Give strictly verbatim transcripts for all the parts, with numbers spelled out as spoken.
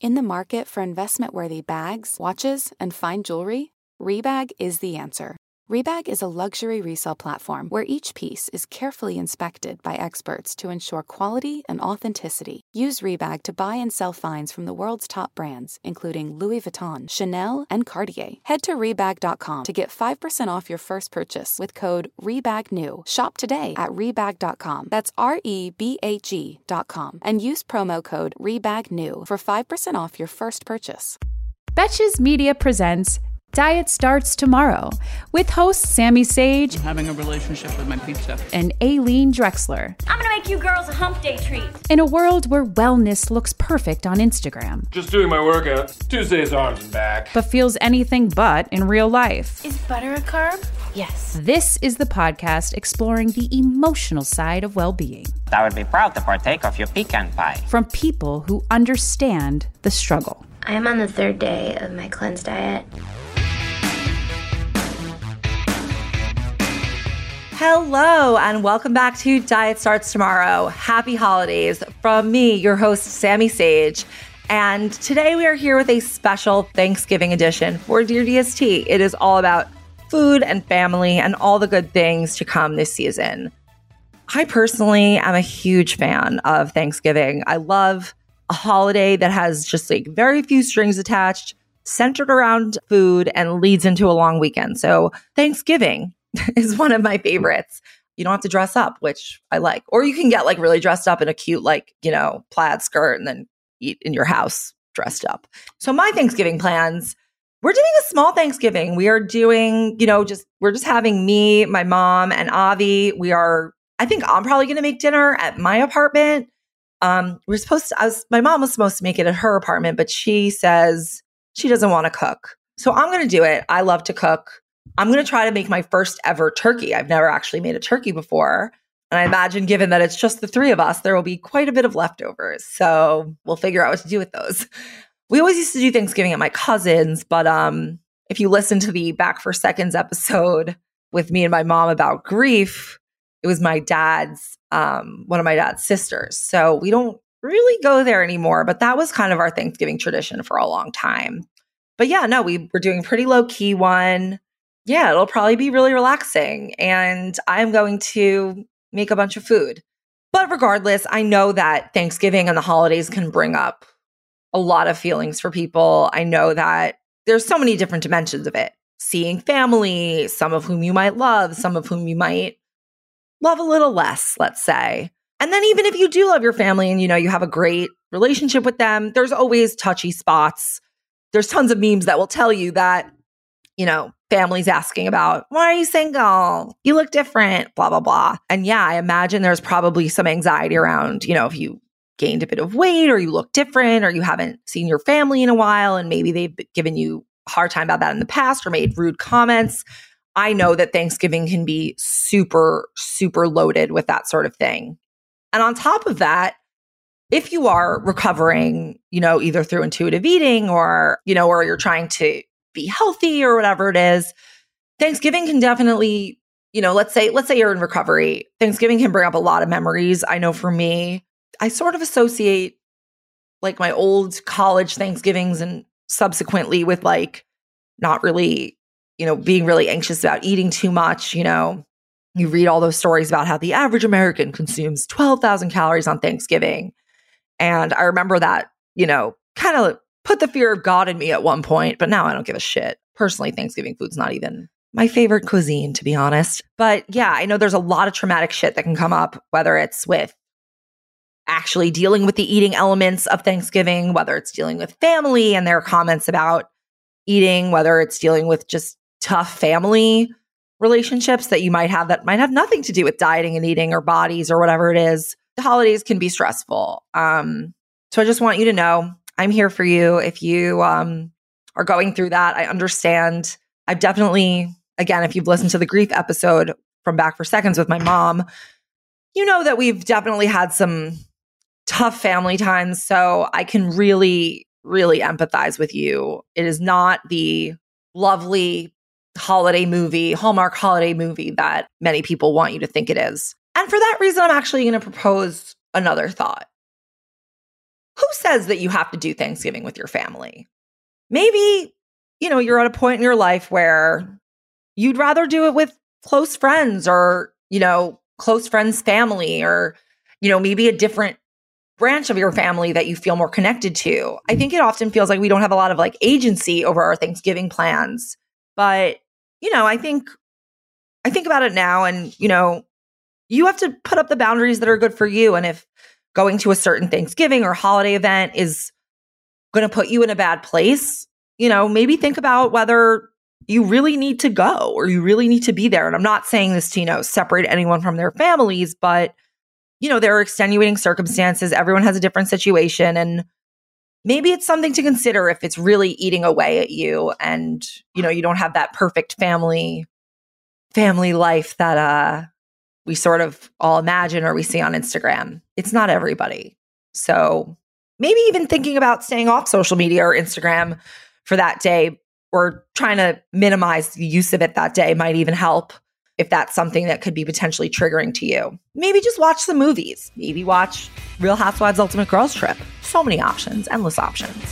In the market for investment-worthy bags, watches, and fine jewelry, Rebag is the answer. Rebag is a luxury resale platform where each piece is carefully inspected by experts to ensure quality and authenticity. Use Rebag to buy and sell finds from the world's top brands, including Louis Vuitton, Chanel, and Cartier. Head to Rebag dot com to get five percent off your first purchase with code REBAGNEW. Shop today at Rebag dot com. That's R E B A G dot com. And use promo code REBAGNEW for five percent off your first purchase. Betches Media presents Diet Starts Tomorrow with hosts Sammy Sage, I'm having a relationship with my pizza, and Aileen Drexler. I'm gonna make you girls a hump day treat. In a world where wellness looks perfect on Instagram, just doing my workout, Tuesdays arms and back, but feels anything but in real life. Is butter a carb? Yes. This is the podcast exploring the emotional side of well-being. I would be proud to partake of your pecan pie. From people who understand the struggle. I am on the third day of my cleanse diet. Hello, and welcome back to Diet Starts Tomorrow. Happy holidays from me, your host, Sammy Sage. And today we are here with a special Thanksgiving edition for Dear D S T. It is all about food and family and all the good things to come this season. I personally am a huge fan of Thanksgiving. I love a holiday that has just like very few strings attached, centered around food, and leads into a long weekend. So Thanksgiving is one of my favorites. You don't have to dress up, which I like. Or you can get like really dressed up in a cute, like, you know, plaid skirt and then eat in your house dressed up. So my Thanksgiving plans, we're doing a small Thanksgiving. We are doing, you know, just, we're just having me, my mom, and Avi. We are, I think I'm probably going to make dinner at my apartment. Um, we're supposed to, I was, my mom was supposed to make it at her apartment, but she says she doesn't want to cook. So I'm going to do it. I love to cook. I'm going to try to make my first ever turkey. I've never actually made a turkey before. And I imagine given that it's just the three of us, there will be quite a bit of leftovers. So we'll figure out what to do with those. We always used to do Thanksgiving at my cousin's, but um, if you listen to the Back for Seconds episode with me and my mom about grief, it was my dad's, um, one of my dad's sisters. So we don't really go there anymore, but that was kind of our Thanksgiving tradition for a long time. But yeah, no, we were doing a pretty low key one. Yeah, it'll probably be really relaxing. And I'm going to make a bunch of food. But regardless, I know that Thanksgiving and the holidays can bring up a lot of feelings for people. I know that there's so many different dimensions of it. Seeing family, some of whom you might love, some of whom you might love a little less, let's say. And then even if you do love your family and you know you have a great relationship with them, there's always touchy spots. There's tons of memes that will tell you that, you know, families asking about, why are you single? You look different, blah, blah, blah. And yeah, I imagine there's probably some anxiety around, you know, if you gained a bit of weight or you look different or you haven't seen your family in a while and maybe they've given you a hard time about that in the past or made rude comments. I know that Thanksgiving can be super, super loaded with that sort of thing. And on top of that, if you are recovering, you know, either through intuitive eating or, you know, or you're trying to be healthy or whatever it is, Thanksgiving can definitely, you know, let's say, let's say you're in recovery. Thanksgiving can bring up a lot of memories. I know for me, I sort of associate like my old college Thanksgivings and subsequently with like not really, you know, being really anxious about eating too much. You know, you read all those stories about how the average American consumes twelve thousand calories on Thanksgiving. And I remember that, you know, kind of put the fear of God in me at one point, but now I don't give a shit. Personally, Thanksgiving food's not even my favorite cuisine, to be honest. But yeah, I know there's a lot of traumatic shit that can come up, whether it's with actually dealing with the eating elements of Thanksgiving, whether it's dealing with family and their comments about eating, whether it's dealing with just tough family relationships that you might have that might have nothing to do with dieting and eating or bodies or whatever it is. The holidays can be stressful. Um, so I just want you to know I'm here for you. If you um, are going through that, I understand. I've definitely, again, if you've listened to the grief episode from Back for Seconds with my mom, you know that we've definitely had some tough family times. So I can really, really empathize with you. It is not the lovely holiday movie, Hallmark holiday movie that many people want you to think it is. And for that reason, I'm actually going to propose another thought. who says that you have to do Thanksgiving with your family? Maybe, you know, you're at a point in your life where you'd rather do it with close friends or, you know, close friends' family or, you know, maybe a different branch of your family that you feel more connected to. I think it often feels like we don't have a lot of like agency over our Thanksgiving plans. But, you know, I think, I think about it now and, you know, you have to put up the boundaries that are good for you. And if going to a certain Thanksgiving or holiday event is going to put you in a bad place, you know, maybe think about whether you really need to go or you really need to be there. And I'm not saying this to, you know, separate anyone from their families, but, you know, there are extenuating circumstances. Everyone has a different situation. And maybe it's something to consider if it's really eating away at you and, you know, you don't have that perfect family, family life that, uh, we sort of all imagine or we see on Instagram. It's not everybody. So maybe even thinking about staying off social media or Instagram for that day or trying to minimize the use of it that day might even help if that's something that could be potentially triggering to you. Maybe just watch the movies. Maybe watch Real Housewives Ultimate Girls Trip. So many options, endless options.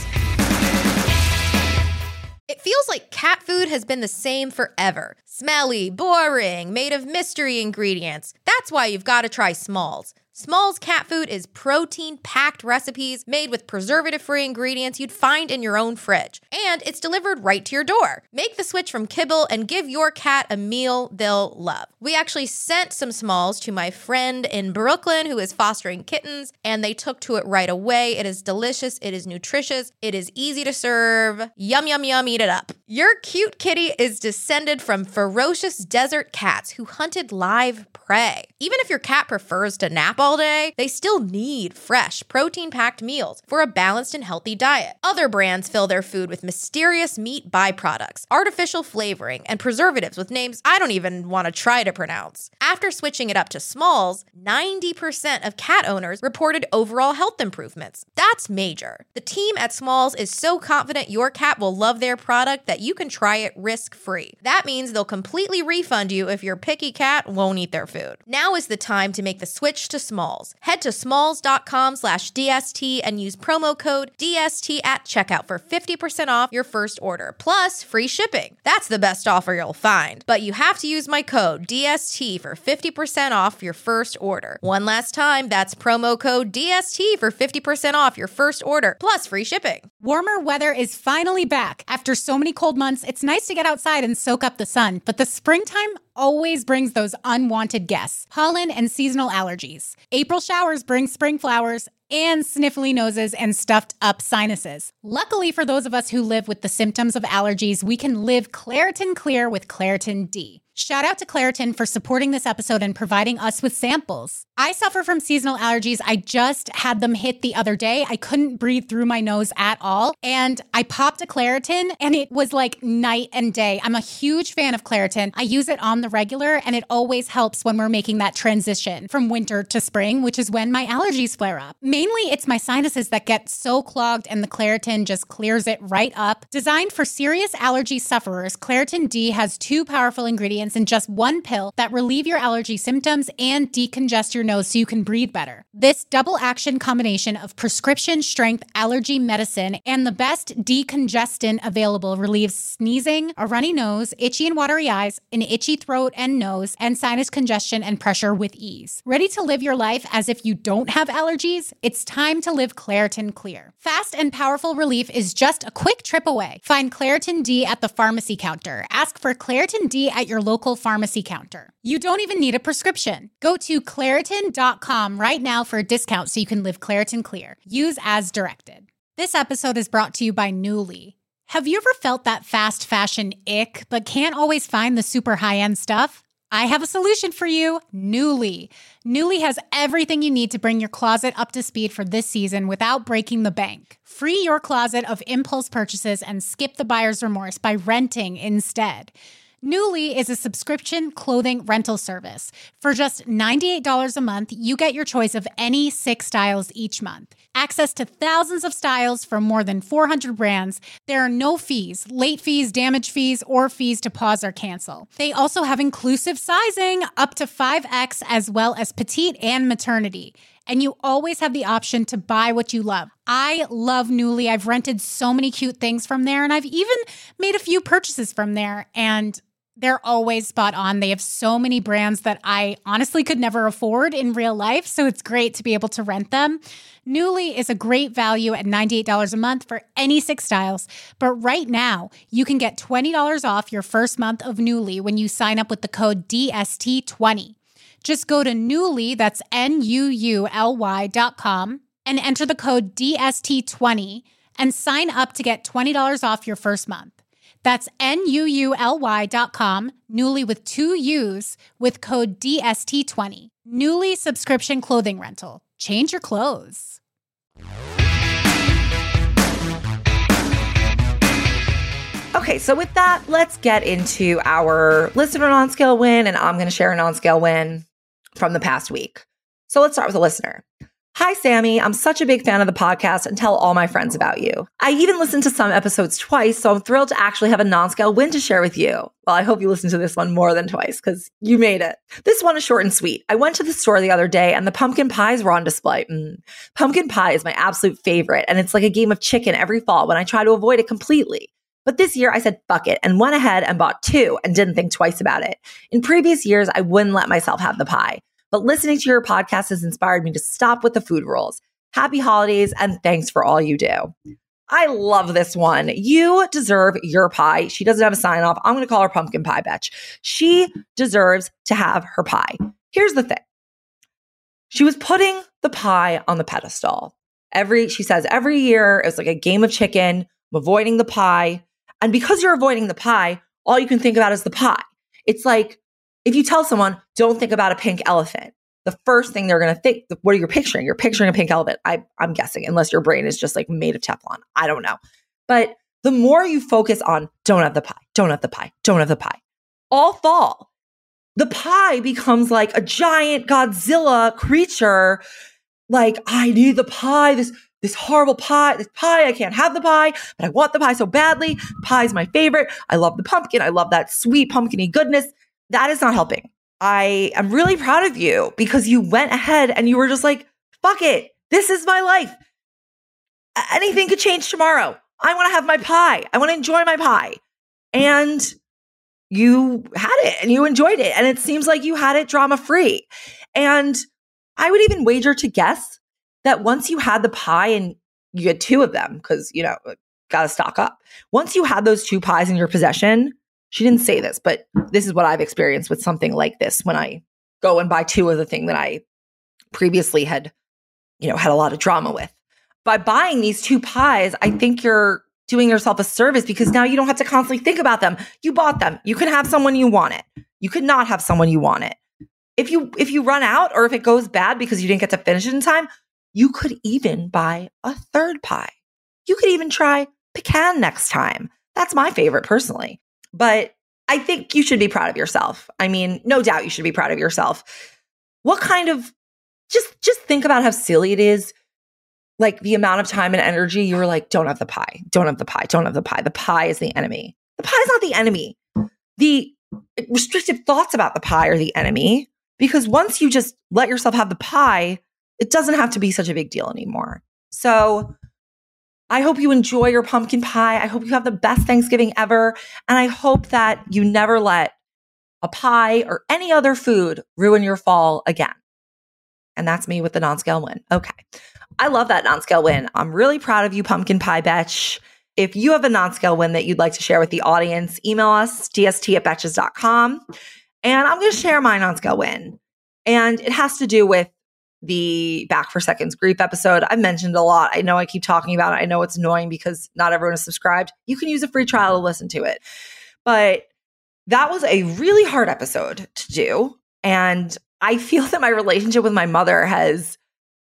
It feels like cat food has been the same forever. Smelly, boring, made of mystery ingredients. That's why you've got to try Smalls. Smalls cat food is protein-packed recipes made with preservative-free ingredients you'd find in your own fridge. And it's delivered right to your door. Make the switch from kibble and give your cat a meal they'll love. We actually sent some Smalls to my friend in Brooklyn who is fostering kittens, and they took to it right away. It is delicious. It is nutritious. It is easy to serve. Yum, yum, yum, eat it up. Your cute kitty is descended from ferocious desert cats who hunted live prey. Even if your cat prefers to nap all day, they still need fresh, protein-packed meals for a balanced and healthy diet. Other brands fill their food with mysterious meat byproducts, artificial flavoring, and preservatives with names I don't even want to try to pronounce. After switching it up to Smalls, ninety percent of cat owners reported overall health improvements. That's major. The team at Smalls is so confident your cat will love their product that you can try it risk-free. That means they'll completely refund you if your picky cat won't eat their food. Now is the time to make the switch to Smalls. Head to smalls.com slash DST and use promo code D S T at checkout for fifty percent off your first order, plus free shipping. That's the best offer you'll find. But you have to use my code D S T for fifty percent off your first order. One last time, that's promo code D S T for fifty percent off your first order, plus free shipping. Warmer weather is finally back. After so many cold months, it's nice to get outside and soak up the sun, but the springtime always brings those unwanted guests, pollen and seasonal allergies. April showers bring spring flowers and sniffly noses and stuffed up sinuses. Luckily for those of us who live with the symptoms of allergies, we can live Claritin Clear with Claritin D. Shout out to Claritin for supporting this episode and providing us with samples. I suffer from seasonal allergies. I just had them hit the other day. I couldn't breathe through my nose at all. And I popped a Claritin and it was like night and day. I'm a huge fan of Claritin. I use it on the regular and it always helps when we're making that transition from winter to spring, which is when my allergies flare up. Mainly it's my sinuses that get so clogged and the Claritin just clears it right up. Designed for serious allergy sufferers, Claritin D has two powerful ingredients in just one pill that relieve your allergy symptoms and decongest your nose so you can breathe better. This double action combination of prescription strength allergy medicine and the best decongestant available relieves sneezing, a runny nose, itchy and watery eyes, an itchy throat and nose, and sinus congestion and pressure with ease. Ready to live your life as if you don't have allergies? It's time to live Claritin Clear. Fast and powerful relief is just a quick trip away. Find Claritin D at the pharmacy counter. Ask for Claritin D at your local pharmacy counter. You don't even need a prescription. Go to Claritin dot com right now for a discount so you can live Claritin Clear. Use as directed. This episode is brought to you by Nuuly. Have you ever felt that fast fashion ick, but can't always find the super high-end stuff? I have a solution for you, Nuuly. Nuuly has everything you need to bring your closet up to speed for this season without breaking the bank. Free your closet of impulse purchases and skip the buyer's remorse by renting instead. Nuuly is a subscription clothing rental service. For just ninety-eight dollars a month, you get your choice of any six styles each month. Access to thousands of styles from more than four hundred brands. There are no fees, late fees, damage fees, or fees to pause or cancel. They also have inclusive sizing up to five X as well as petite and maternity. and you always have the option to buy what you love. I love Nuuly. I've rented so many cute things from there, and I've even made a few purchases from there, and they're always spot on. They have so many brands that I honestly could never afford in real life, so it's great to be able to rent them. Nuuly is a great value at ninety-eight dollars a month for any six styles. But right now, you can get twenty dollars off your first month of Nuuly when you sign up with the code D S T twenty. Just go to Nuuly, that's N U U L Y dot com, and enter the code D S T twenty and sign up to get twenty dollars off your first month. That's N U U L Y dot com, Nuuly with two U's, with code D S T twenty. Nuuly subscription clothing rental. Change your clothes. Okay, so with that, let's get into our listener non-scale win, and I'm going to share a non-scale win from the past week. So let's start with a listener. Hi, Sammy. I'm such a big fan of the podcast and tell all my friends about you. I even listened to some episodes twice, so I'm thrilled to actually have a non-scale win to share with you. Well, I hope you listened to this one more than twice because you made it. This one is short and sweet. I went to the store the other day and the pumpkin pies were on display. Mm. Pumpkin pie is my absolute favorite, and it's like a game of chicken every fall when I try to avoid it completely. But this year I said, fuck it, and went ahead and bought two and didn't think twice about it. In previous years, I wouldn't let myself have the pie. But listening to your podcast has inspired me to stop with the food rules. Happy holidays and thanks for all you do. I love this one. You deserve your pie. She doesn't have a sign off. I'm going to call her Pumpkin Pie Bitch. She deserves to have her pie. Here's the thing. She was putting the pie on the pedestal. Every, she says every year it's like a game of chicken. I'm avoiding the pie. And because you're avoiding the pie, all you can think about is the pie. It's like, if you tell someone, don't think about a pink elephant, the first thing they're going to think, what are you picturing? You're picturing a pink elephant. I, I'm guessing, unless your brain is just like made of Teflon. I don't know. But the more you focus on, don't have the pie, don't have the pie, don't have the pie, all fall. The pie becomes like a giant Godzilla creature. Like, I need the pie, this, this horrible pie, this pie, I can't have the pie, but I want the pie so badly. Pie's my favorite. I love the pumpkin. I love that sweet pumpkin-y goodness. That is not helping. I am really proud of you because you went ahead and you were just like, fuck it. This is my life. Anything could change tomorrow. I want to have my pie. I want to enjoy my pie. And you had it and you enjoyed it. And it seems like you had it drama free. And I would even wager to guess that once you had the pie and you had two of them, because, you know, got to stock up. Once you had those two pies in your possession, she didn't say this, but this is what I've experienced with something like this when I go and buy two of the thing that I previously had, you know, had a lot of drama with. By buying these two pies, I think you're doing yourself a service because now you don't have to constantly think about them. You bought them. You can have someone you want it. You could not have someone you want it. If you if you run out or if it goes bad because you didn't get to finish it in time, you could even buy a third pie. You could even try pecan next time. That's my favorite personally. But I think you should be proud of yourself. I mean, no doubt you should be proud of yourself. What kind of, just, just think about how silly it is. Like the amount of time and energy you were like, don't have the pie, don't have the pie, don't have the pie. The pie is the enemy. The pie is not the enemy. The restrictive thoughts about the pie are the enemy because once you just let yourself have the pie, it doesn't have to be such a big deal anymore. So I hope you enjoy your pumpkin pie. I hope you have the best Thanksgiving ever. And I hope that you never let a pie or any other food ruin your fall again. And that's me with the non-scale win. Okay. I love that non-scale win. I'm really proud of you, Pumpkin Pie Betch. If you have a non-scale win that you'd like to share with the audience, email us, d s t at betches dot com. And I'm going to share my non-scale win. And it has to do with the Back for Seconds grief episode. I've mentioned a lot. I know I keep talking about it. I know it's annoying because not everyone is subscribed. You can use a free trial to listen to it. But that was a really hard episode to do. And I feel that my relationship with my mother has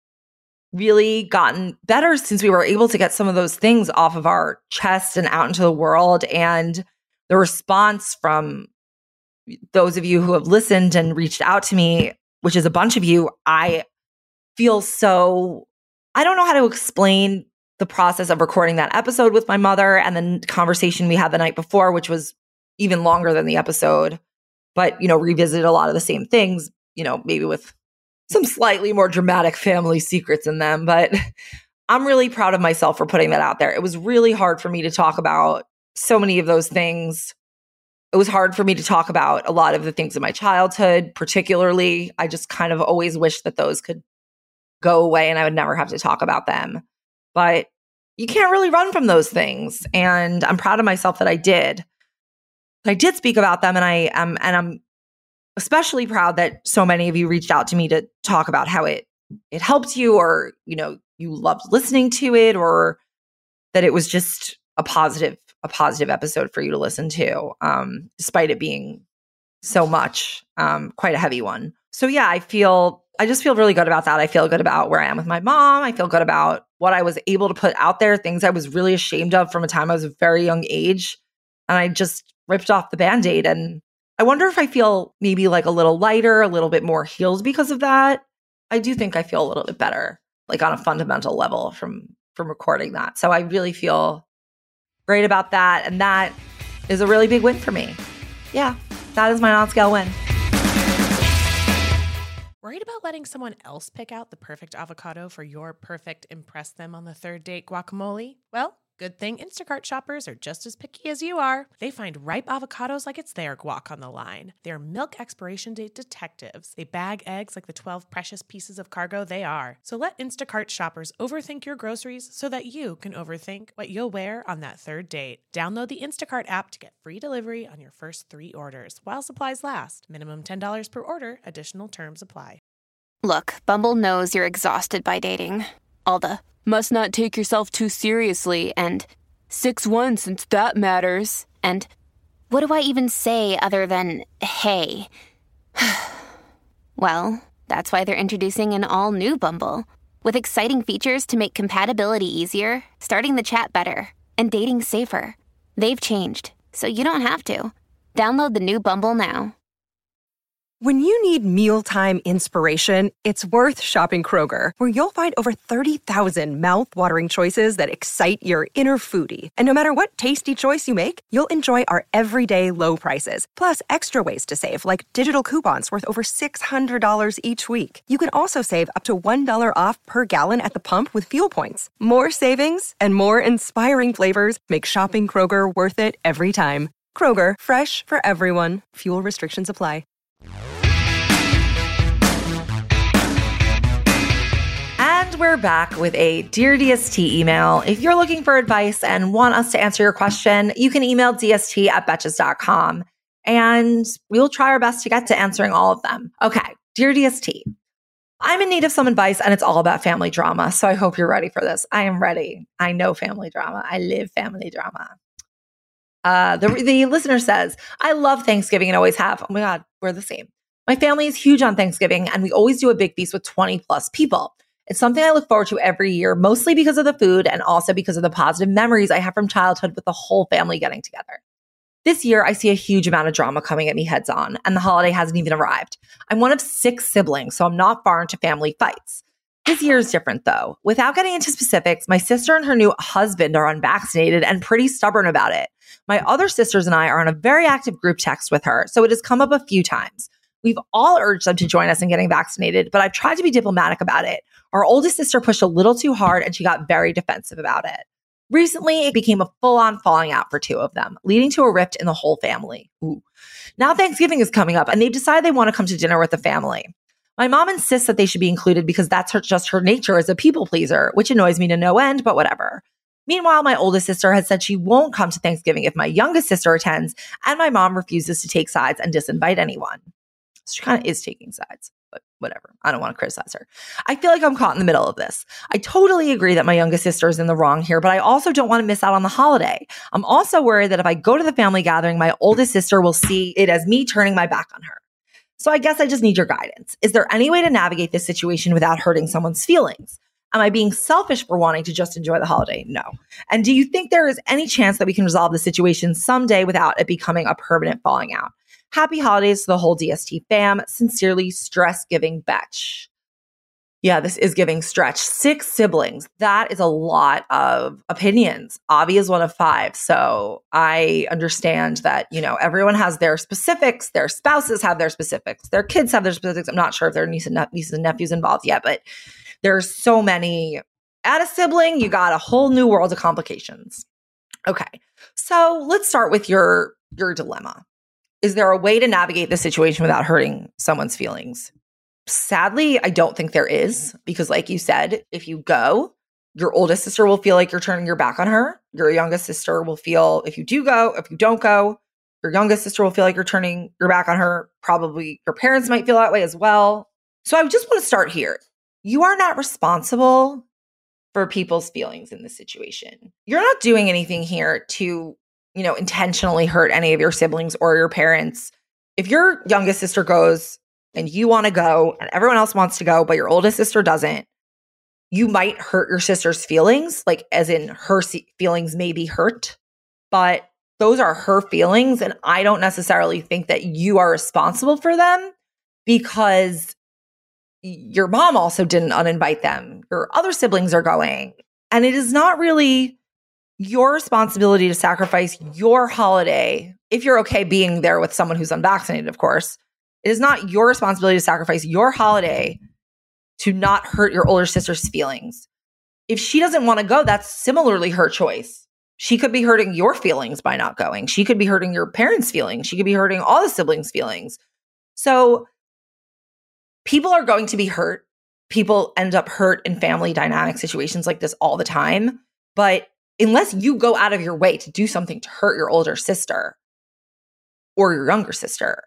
really gotten better since we were able to get some of those things off of our chest and out into the world. And the response from those of you who have listened and reached out to me, which is a bunch of you, I feel so, I don't know how to explain the process of recording that episode with my mother and the conversation we had the night before, which was even longer than the episode, but, you know, revisited a lot of the same things, you know, maybe with some slightly more dramatic family secrets in them, but I'm really proud of myself for putting that out there. It was really hard for me to talk about so many of those things. It was hard for me to talk about a lot of the things in my childhood, particularly. I just kind of always wished that those could go away and I would never have to talk about them. But you can't really run from those things. And I'm proud of myself that I did. I did speak about them, and I am, and I'm especially proud that so many of you reached out to me to talk about how it it helped you, or you know, you loved listening to it, or that it was just a positive a positive episode for you to listen to, um, despite it being so much, um, quite a heavy one. So yeah, I feel I just feel really good about that. I feel good about where I am with my mom. I feel good about what I was able to put out there, things I was really ashamed of from a time I was a very young age, and I just ripped off the Band-Aid. And I wonder if I feel maybe like a little lighter, a little bit more healed because of that. I do think I feel a little bit better, like on a fundamental level from from recording that. So I really feel great about that. And that is a really big win for me. Yeah, that is my non-scale win. Worried about letting someone else pick out the perfect avocado for your perfect impress them on the third date guacamole? Well, good thing Instacart shoppers are just as picky as you are. They find ripe avocados like it's their guac on the line. They're milk expiration date detectives. They bag eggs like the twelve precious pieces of cargo they are. So let Instacart shoppers overthink your groceries so that you can overthink what you'll wear on that third date. Download the Instacart app to get free delivery on your first three orders while supplies last. Minimum ten dollars per order. Additional terms apply. Look, Bumble knows you're exhausted by dating. All the must not take yourself too seriously, and six one since that matters, and what do I even say other than, hey? Well, that's why they're introducing an all-new Bumble, with exciting features to make compatibility easier, starting the chat better, and dating safer. They've changed, so you don't have to. Download the new Bumble now. When you need mealtime inspiration, it's worth shopping Kroger, where you'll find over thirty thousand mouthwatering choices that excite your inner foodie. And no matter what tasty choice you make, you'll enjoy our everyday low prices, plus extra ways to save, like digital coupons worth over six hundred dollars each week. You can also save up to one dollar off per gallon at the pump with fuel points. More savings and more inspiring flavors make shopping Kroger worth it every time. Kroger, fresh for everyone. Fuel restrictions apply. And we're back with a Dear D S T email. If you're looking for advice and want us to answer your question, you can email D S T at betches dot com, and we'll try our best to get to answering all of them. Okay, Dear D S T, I'm in need of some advice, and it's all about family drama, so I hope you're ready for this. I am ready. I know family drama. I live family drama. Uh, the, the listener says, I love Thanksgiving and always have. Oh my God, we're the same. My family is huge on Thanksgiving, and we always do a big feast with twenty plus people. It's something I look forward to every year, mostly because of the food and also because of the positive memories I have from childhood with the whole family getting together. This year, I see a huge amount of drama coming at me heads on, and the holiday hasn't even arrived. I'm one of six siblings, so I'm not far into family fights. This year is different, though. Without getting into specifics, my sister and her new husband are unvaccinated and pretty stubborn about it. My other sisters and I are on a very active group text with her, so it has come up a few times. We've all urged them to join us in getting vaccinated, but I've tried to be diplomatic about it. Our oldest sister pushed a little too hard, and she got very defensive about it. Recently, it became a full-on falling out for two of them, leading to a rift in the whole family. Ooh. Now Thanksgiving is coming up, and they've decided they want to come to dinner with the family. My mom insists that they should be included because that's her, just her nature as a people pleaser, which annoys me to no end, but whatever. Meanwhile, my oldest sister has said she won't come to Thanksgiving if my youngest sister attends, and my mom refuses to take sides and disinvite anyone. So she kind of is taking sides, but whatever. I don't want to criticize her. I feel like I'm caught in the middle of this. I totally agree that my youngest sister is in the wrong here, but I also don't want to miss out on the holiday. I'm also worried that if I go to the family gathering, my oldest sister will see it as me turning my back on her. So I guess I just need your guidance. Is there any way to navigate this situation without hurting someone's feelings? Am I being selfish for wanting to just enjoy the holiday? No. And do you think there is any chance that we can resolve the situation someday without it becoming a permanent falling out? Happy holidays to the whole D S T fam. Sincerely, stress-giving Betch. Yeah, this is giving stretch. Six siblings. That is a lot of opinions. Avi is one of five. So I understand that, you know, everyone has their specifics. Their spouses have their specifics. Their kids have their specifics. I'm not sure if there are nieces and, ne- nieces and nephews involved yet, but there's so many. Add a sibling, you got a whole new world of complications. Okay. So let's start with your, your dilemma. Is there a way to navigate this situation without hurting someone's feelings? Sadly, I don't think there is, because like you said, if you go, your oldest sister will feel like you're turning your back on her. Your youngest sister will feel, if you do go, if you don't go, your youngest sister will feel like you're turning your back on her. Probably your parents might feel that way as well. So I just want to start here. You are not responsible for people's feelings in this situation. You're not doing anything here to, you know, intentionally hurt any of your siblings or your parents. If your youngest sister goes and you want to go and everyone else wants to go, but your oldest sister doesn't, you might hurt your sister's feelings, like as in her feelings may be hurt, but those are her feelings. And I don't necessarily think that you are responsible for them, because your mom also didn't uninvite them. Your other siblings are going. And it is not really your responsibility to sacrifice your holiday, if you're okay being there with someone who's unvaccinated, of course. It is not your responsibility to sacrifice your holiday to not hurt your older sister's feelings. If she doesn't want to go, that's similarly her choice. She could be hurting your feelings by not going. She could be hurting your parents' feelings. She could be hurting all the siblings' feelings. So people are going to be hurt. People end up hurt in family dynamic situations like this all the time. But unless you go out of your way to do something to hurt your older sister or your younger sister,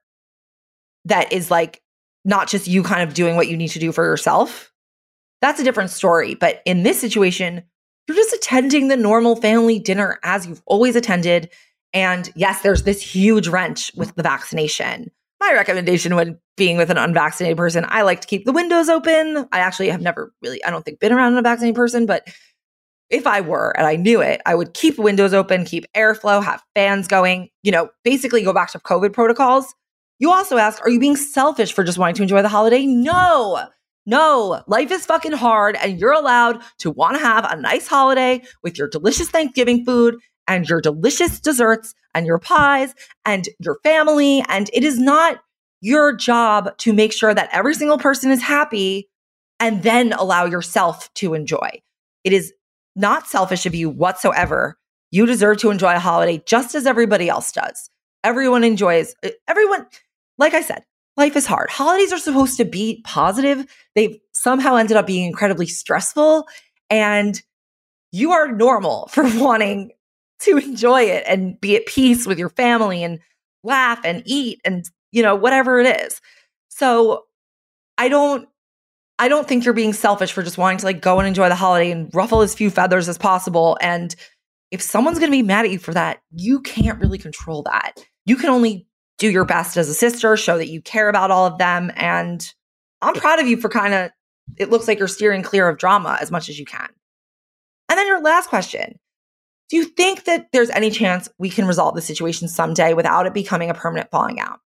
that is like not just you kind of doing what you need to do for yourself, that's a different story. But in this situation, you're just attending the normal family dinner as you've always attended. And yes, there's this huge wrench with the vaccination. My recommendation when being with an unvaccinated person, I like to keep the windows open. I actually have never really, I don't think, been around an unvaccinated person, but if I were and I knew it, I would keep windows open, keep airflow, have fans going, you know, basically go back to COVID protocols. You also ask, are you being selfish for just wanting to enjoy the holiday? No, no. Life is fucking hard, and you're allowed to want to have a nice holiday with your delicious Thanksgiving food and your delicious desserts and your pies and your family. And it is not your job to make sure that every single person is happy and then allow yourself to enjoy. It is not selfish of you whatsoever. You deserve to enjoy a holiday just as everybody else does. Everyone enjoys, everyone, like I said, life is hard. Holidays are supposed to be positive. They've somehow ended up being incredibly stressful, and you are normal for wanting to enjoy it and be at peace with your family and laugh and eat and, you know, whatever it is. So I don't, I don't think you're being selfish for just wanting to like go and enjoy the holiday and ruffle as few feathers as possible. And if someone's going to be mad at you for that, you can't really control that. You can only do your best as a sister, show that you care about all of them. And I'm proud of you for kind of, it looks like you're steering clear of drama as much as you can. And then your last question. Do you think that there's any chance we can resolve the situation someday without it becoming a permanent falling out?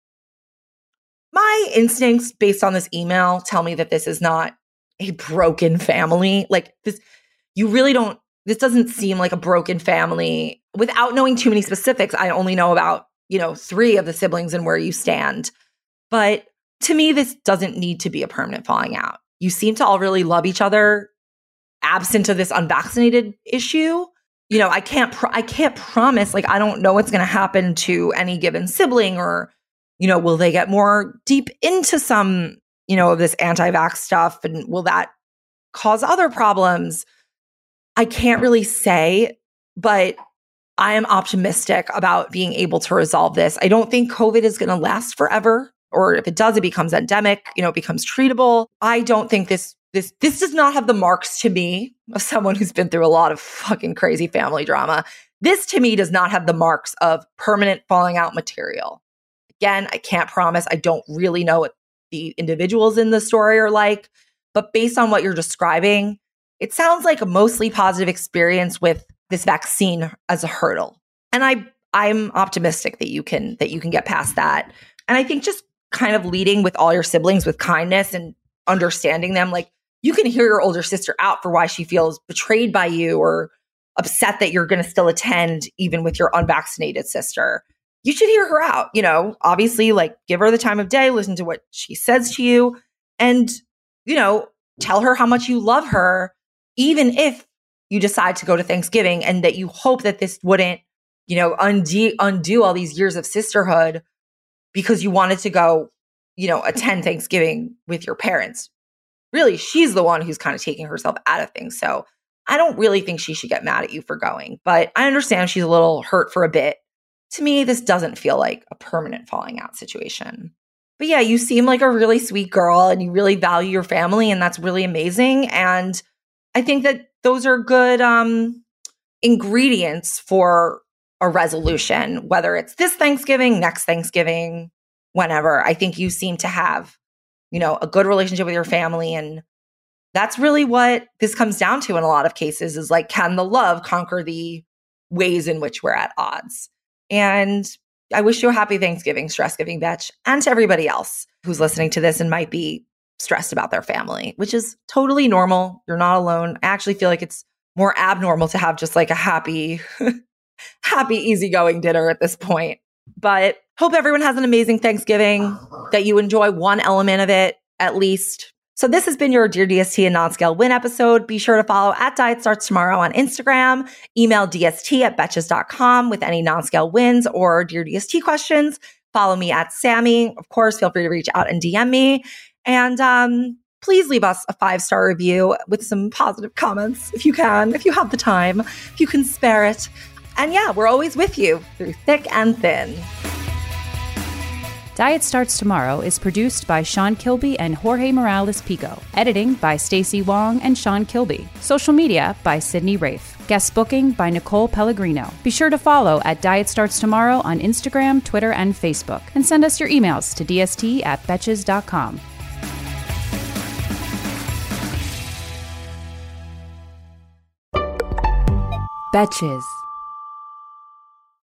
My instincts based on this email tell me that this is not a broken family. Like this, you really don't, this doesn't seem like a broken family. Without knowing too many specifics, I only know about, you know, three of the siblings and where you stand. But to me, this doesn't need to be a permanent falling out. You seem to all really love each other, absent of this unvaccinated issue. You know, I can't, pr- I can't promise, like, I don't know what's going to happen to any given sibling, or, you know, will they get more deep into some, you know, of this anti-vax stuff, and will that cause other problems? I can't really say, but I am optimistic about being able to resolve this. I don't think COVID is going to last forever, or if it does, it becomes endemic, you know, it becomes treatable. I don't think this This this does not have the marks to me of someone who's been through a lot of fucking crazy family drama. This to me does not have the marks of permanent falling out material. Again, I can't promise. I don't really know what the individuals in the story are like, but based on what you're describing, it sounds like a mostly positive experience with this vaccine as a hurdle. And I I'm optimistic that you can that you can get past that. And I think just kind of leading with all your siblings with kindness and understanding them, like, you can hear your older sister out for why she feels betrayed by you or upset that you're going to still attend even with your unvaccinated sister. You should hear her out, you know, obviously, like, give her the time of day, listen to what she says to you, and, you know, tell her how much you love her, even if you decide to go to Thanksgiving, and that you hope that this wouldn't, you know, undo, undo all these years of sisterhood because you wanted to go, you know, attend Thanksgiving with your parents. Really, she's the one who's kind of taking herself out of things. So I don't really think she should get mad at you for going, but I understand she's a little hurt for a bit. To me, this doesn't feel like a permanent falling out situation. But yeah, you seem like a really sweet girl and you really value your family, and that's really amazing. And I think that those are good um, ingredients for a resolution, whether it's this Thanksgiving, next Thanksgiving, whenever. I think you seem to have, you know, a good relationship with your family. And that's really what this comes down to in a lot of cases, is like, can the love conquer the ways in which we're at odds? And I wish you a happy Thanksgiving, Stress Giving Betch, and to everybody else who's listening to this and might be stressed about their family, which is totally normal. You're not alone. I actually feel like it's more abnormal to have just like a happy, happy, easygoing dinner at this point. But hope everyone has an amazing Thanksgiving, that you enjoy one element of it at least. So this has been your Dear D S T and Non-Scale Win episode. Be sure to follow at Diet Starts Tomorrow on Instagram. Email D S T at betches dot com with any non-scale wins or Dear D S T questions. Follow me at Sammy. Of course, feel free to reach out and D M me. And um, please leave us a five-star review with some positive comments if you can, if you have the time, if you can spare it. And yeah, we're always with you through thick and thin. Diet Starts Tomorrow is produced by Sean Kilby and Jorge Morales Pico. Editing by Stacey Wong and Sean Kilby. Social media by Sydney Rafe. Guest booking by Nicole Pellegrino. Be sure to follow at Diet Starts Tomorrow on Instagram, Twitter, and Facebook. And send us your emails to D S T at betches dot com. Betches.